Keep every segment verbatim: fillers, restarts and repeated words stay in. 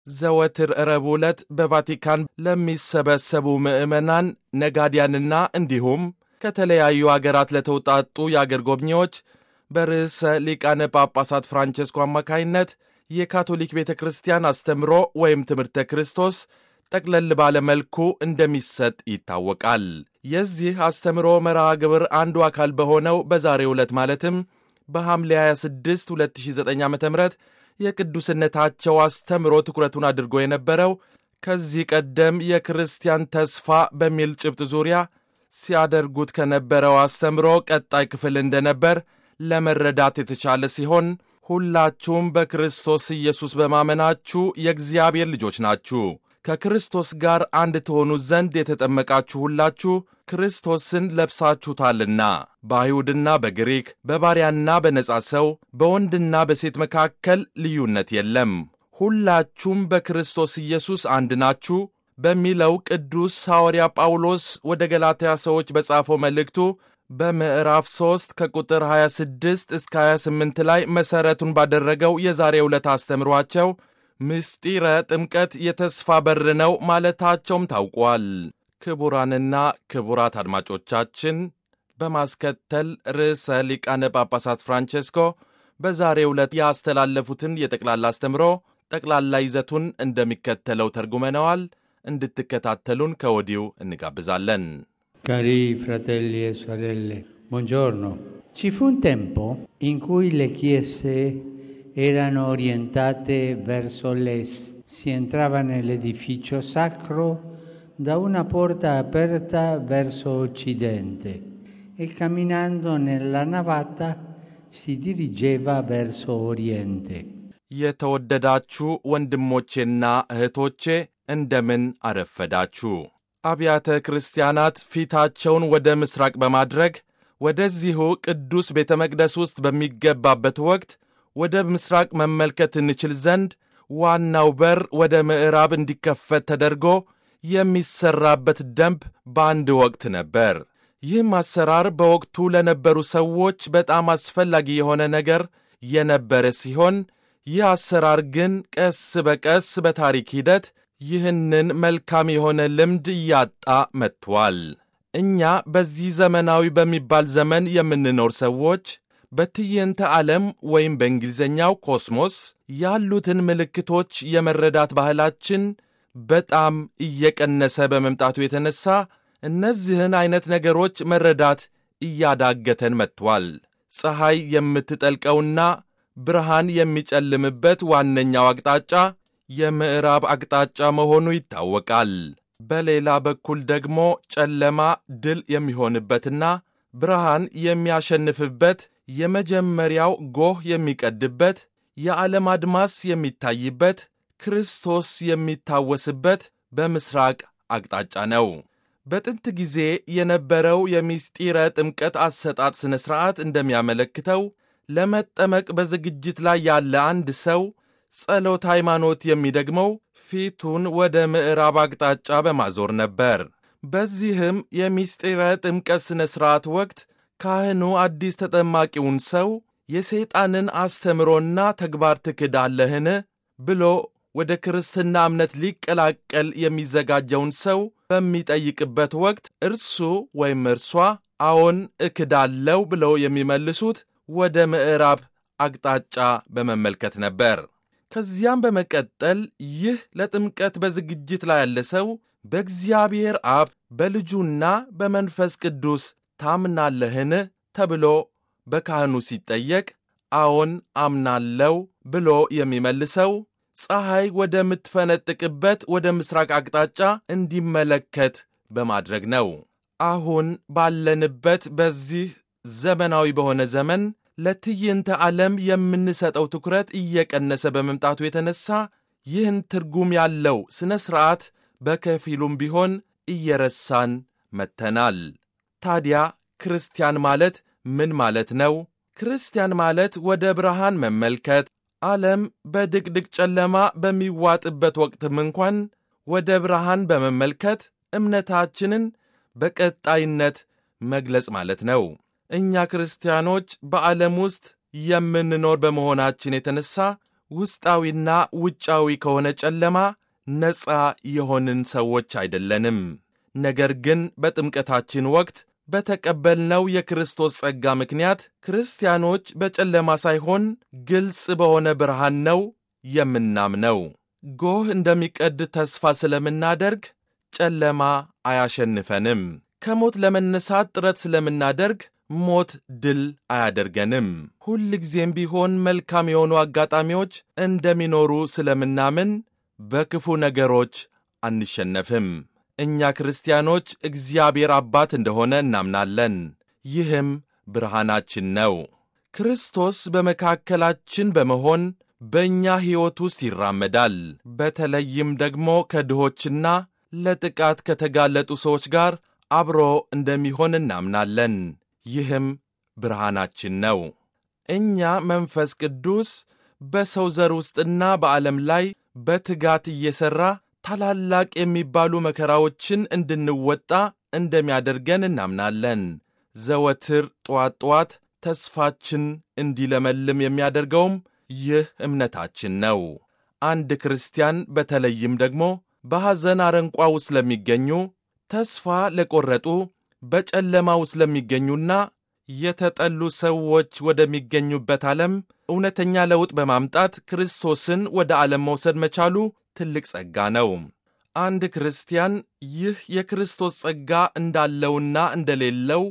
ዘወትር ረቡዕ ዕለት በቫቲካን ለሚሰበሰቡ ምዕመናን፣ ነጋዴያንና እንዲሁም ከተለያዩ አገራት ለተውጣጡ የአገር ጎብኚዎች በርዕሰ ሊቃነ ጳጳሳት ፍራንቼስኮ አማካይነት የካቶሊክ ቤተ ክርስቲያን አስተምሮ ወይም ትምህርተ ክርስቶስ ጠቅለል ባለ መልኩ እንደሚሰጥ ይታወቃል። የዚህ አስተምሮ መርሃ ግብር አንዱ አካል በሆነው በዛሬው ዕለት ማለትም በሐምሌ ሃያ ስድስት ሁለት ሺህ ዘጠኝ ዓ.ም የቅዱስነታቸው አስተምሮ ትኩረቱን አድርጎ የነበረው ከዚህ ቀደም የክርስቲያን ተስፋ በሚል ጭብጥ ዙሪያ ሲያደርጉት ከነበረው አስተምሮ ቀጣይ ክፍል እንደነበር ለመረዳት የተቻለ ሲሆን ሁላችሁም በክርስቶስ ኢየሱስ በማመናችሁ የእግዚአብሔር ልጆች ናችሁ፣ ከክርስቶስ ጋር አንድ ትሆኑ ዘንድ የተጠመቃችሁ ሁላችሁ ክርስቶስን ለብሳችሁታልና፣ በአይሁድና በግሪክ በባሪያና በነጻ ሰው በወንድና በሴት መካከል ልዩነት የለም፣ ሁላችሁም በክርስቶስ ኢየሱስ አንድ ናችሁ በሚለው ቅዱስ ሐዋርያ ጳውሎስ ወደ ገላትያ ሰዎች በጻፈው መልእክቱ በምዕራፍ ሦስት ከቁጥር ሃያ ስድስት እስከ ሃያ ስምንት ላይ መሠረቱን ባደረገው የዛሬው ዕለት አስተምሯቸው ምስጢረ ጥምቀት የተስፋ በር ነው ማለታቸውም ታውቋል። ክቡራንና ክቡራት አድማጮቻችን በማስከተል ርዕሰ ሊቃነ ጳጳሳት ፍራንቼስኮ በዛሬው ዕለት ያስተላለፉትን የጠቅላላ አስተምሮ ጠቅላላ ይዘቱን እንደሚከተለው ተርጉመነዋል። እንድትከታተሉን ከወዲሁ እንጋብዛለን። Cari fratelli e sorelle, buongiorno. Ci fu un tempo in cui le chiese erano orientate verso l'est. Si entrava nell'edificio sacro da una porta aperta verso occidente e camminando nella navata si dirigeva verso oriente. የተወደዳችሁ ወንድሞቼና እህቶቼ እንደምን አረፈዳችሁ። አብያተ ክርስቲያናት ፊታቸውን ወደ ምስራቅ በማድረግ ወደዚሁ ቅዱስ ቤተ መቅደስ ውስጥ በሚገባበት ወቅት ወደ ምስራቅ መመልከት እንችል ዘንድ ዋናው በር ወደ ምዕራብ እንዲከፈት ተደርጎ የሚሰራበት ደንብ በአንድ ወቅት ነበር። ይህም አሰራር በወቅቱ ለነበሩ ሰዎች በጣም አስፈላጊ የሆነ ነገር የነበረ ሲሆን ይህ አሰራር ግን ቀስ በቀስ በታሪክ ሂደት ይህንን መልካም የሆነ ልምድ እያጣ መጥቷል። እኛ በዚህ ዘመናዊ በሚባል ዘመን የምንኖር ሰዎች በትዕይንተ ዓለም ወይም በእንግሊዝኛው ኮስሞስ ያሉትን ምልክቶች የመረዳት ባህላችን በጣም እየቀነሰ በመምጣቱ የተነሳ እነዚህን አይነት ነገሮች መረዳት እያዳገተን መጥቷል። ፀሐይ የምትጠልቀውና ብርሃን የሚጨልምበት ዋነኛው አቅጣጫ የምዕራብ አቅጣጫ መሆኑ ይታወቃል። በሌላ በኩል ደግሞ ጨለማ ድል የሚሆንበትና ብርሃን የሚያሸንፍበት የመጀመሪያው ጎህ የሚቀድበት የዓለም አድማስ የሚታይበት ክርስቶስ የሚታወስበት በምስራቅ አቅጣጫ ነው። በጥንት ጊዜ የነበረው የምስጢረ ጥምቀት አሰጣጥ ሥነ ሥርዓት እንደሚያመለክተው ለመጠመቅ በዝግጅት ላይ ያለ አንድ ሰው ጸሎት ሃይማኖት የሚደግመው ፊቱን ወደ ምዕራብ አቅጣጫ በማዞር ነበር። በዚህም የምስጢረ ጥምቀት ሥነ ሥርዓት ወቅት ካህኑ አዲስ ተጠማቂውን ሰው የሰይጣንን አስተምሮና ተግባር ትክዳለህን ብሎ ወደ ክርስትና እምነት ሊቀላቀል የሚዘጋጀውን ሰው በሚጠይቅበት ወቅት እርሱ ወይም እርሷ አዎን እክዳለው ብለው የሚመልሱት ወደ ምዕራብ አቅጣጫ በመመልከት ነበር። ከዚያም በመቀጠል ይህ ለጥምቀት በዝግጅት ላይ ያለ ሰው በእግዚአብሔር አብ በልጁና በመንፈስ ቅዱስ ታምናለህን ተብሎ በካህኑ ሲጠየቅ አዎን አምናለው ብሎ የሚመልሰው ፀሐይ ወደምትፈነጥቅበት ወደ ምስራቅ አቅጣጫ እንዲመለከት በማድረግ ነው። አሁን ባለንበት በዚህ ዘመናዊ በሆነ ዘመን ለትዕይንተ ዓለም የምንሰጠው ትኩረት እየቀነሰ በመምጣቱ የተነሳ ይህን ትርጉም ያለው ሥነ ሥርዓት በከፊሉም ቢሆን እየረሳን መጥተናል። ታዲያ ክርስቲያን ማለት ምን ማለት ነው? ክርስቲያን ማለት ወደ ብርሃን መመልከት፣ ዓለም በድቅድቅ ጨለማ በሚዋጥበት ወቅትም እንኳን ወደ ብርሃን በመመልከት እምነታችንን በቀጣይነት መግለጽ ማለት ነው። እኛ ክርስቲያኖች በዓለም ውስጥ የምንኖር በመሆናችን የተነሳ ውስጣዊና ውጫዊ ከሆነ ጨለማ ነፃ የሆንን ሰዎች አይደለንም። ነገር ግን በጥምቀታችን ወቅት በተቀበልነው የክርስቶስ ጸጋ ምክንያት ክርስቲያኖች በጨለማ ሳይሆን ግልጽ በሆነ ብርሃን ነው የምናምነው። ጎህ እንደሚቀድ ተስፋ ስለምናደርግ ጨለማ አያሸንፈንም። ከሞት ለመነሳት ጥረት ስለምናደርግ ሞት ድል አያደርገንም። ሁል ጊዜም ቢሆን መልካም የሆኑ አጋጣሚዎች እንደሚኖሩ ስለምናምን በክፉ ነገሮች አንሸነፍም። እኛ ክርስቲያኖች እግዚአብሔር አባት እንደሆነ እናምናለን። ይህም ብርሃናችን ነው። ክርስቶስ በመካከላችን በመሆን በእኛ ሕይወት ውስጥ ይራመዳል። በተለይም ደግሞ ከድሆችና ለጥቃት ከተጋለጡ ሰዎች ጋር አብሮ እንደሚሆን እናምናለን። ይህም ብርሃናችን ነው። እኛ መንፈስ ቅዱስ በሰው ዘር ውስጥና በዓለም ላይ በትጋት እየሠራ ታላላቅ የሚባሉ መከራዎችን እንድንወጣ እንደሚያደርገን እናምናለን። ዘወትር ጠዋት ጠዋት ተስፋችን እንዲለመልም የሚያደርገውም ይህ እምነታችን ነው። አንድ ክርስቲያን በተለይም ደግሞ በሐዘን አረንቋ ውስጥ ለሚገኙ፣ ተስፋ ለቆረጡ፣ በጨለማ ውስጥ ለሚገኙና የተጠሉ ሰዎች ወደሚገኙበት ዓለም እውነተኛ ለውጥ በማምጣት ክርስቶስን ወደ ዓለም መውሰድ መቻሉ ትልቅ ጸጋ ነው። አንድ ክርስቲያን ይህ የክርስቶስ ጸጋ እንዳለውና እንደሌለው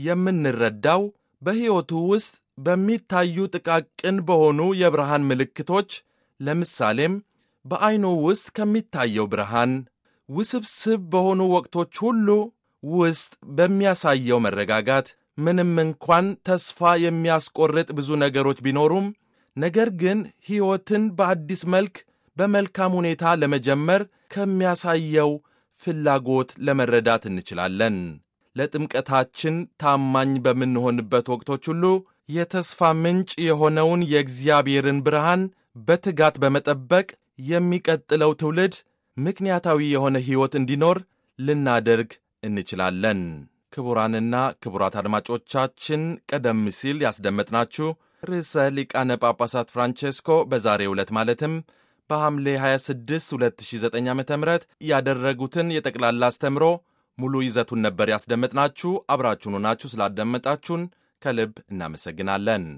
የምንረዳው በሕይወቱ ውስጥ በሚታዩ ጥቃቅን በሆኑ የብርሃን ምልክቶች፣ ለምሳሌም በዐይኑ ውስጥ ከሚታየው ብርሃን፣ ውስብስብ በሆኑ ወቅቶች ሁሉ ውስጥ በሚያሳየው መረጋጋት፣ ምንም እንኳን ተስፋ የሚያስቆርጥ ብዙ ነገሮች ቢኖሩም፣ ነገር ግን ሕይወትን በአዲስ መልክ በመልካም ሁኔታ ለመጀመር ከሚያሳየው ፍላጎት ለመረዳት እንችላለን። ለጥምቀታችን ታማኝ በምንሆንበት ወቅቶች ሁሉ የተስፋ ምንጭ የሆነውን የእግዚአብሔርን ብርሃን በትጋት በመጠበቅ የሚቀጥለው ትውልድ ምክንያታዊ የሆነ ሕይወት እንዲኖር ልናደርግ እንችላለን። ክቡራንና ክቡራት አድማጮቻችን ቀደም ሲል ያስደመጥናችሁ ርዕሰ ሊቃነ ጳጳሳት ፍራንቼስኮ በዛሬው ዕለት ማለትም በሐምሌ ሃያ ስድስት ሁለት ሺህ ዘጠኝ ዓ ም ያደረጉትን የጠቅላላ አስተምሮ ሙሉ ይዘቱን ነበር ያስደመጥናችሁ። አብራችሁን ሆናችሁ ስላዳመጣችሁን ከልብ እናመሰግናለን።